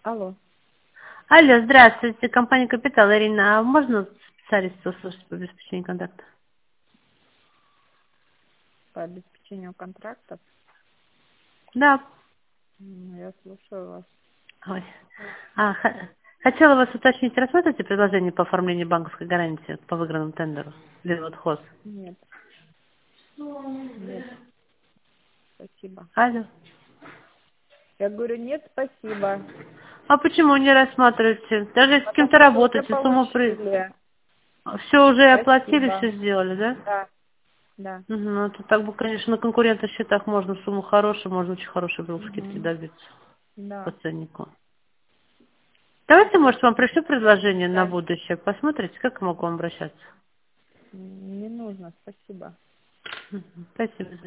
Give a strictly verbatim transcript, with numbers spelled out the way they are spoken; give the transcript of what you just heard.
Алло. Алло, здравствуйте, компания «Капитал». Ирина, а можно специалиста услышать по обеспечению контакта? По обеспечению контрактов. Да. М, Я слушаю вас. Ой. А, х- хотела вас уточнить, рассмотрите предложение по оформлению банковской гарантии по выигранному тендеру? Лилот Хос. Нет, нет, спасибо. Алло. Я говорю, нет, спасибо. А почему не рассматриваете? Даже если с кем-то Потому что уже работаете, сумму при... получили. Все уже оплатили, Спасибо. все сделали, да? Да, да. Угу, ну, это так бы, конечно, на конкурентных счетах можно сумму хорошую, можно очень хорошие был скидки Мгм. добиться по Да. ценнику. Давайте, может, вам пришлю предложение на Да. будущее. Посмотрите, как я могу вам обращаться. М, Не нужно, спасибо. Мгм. Спасибо.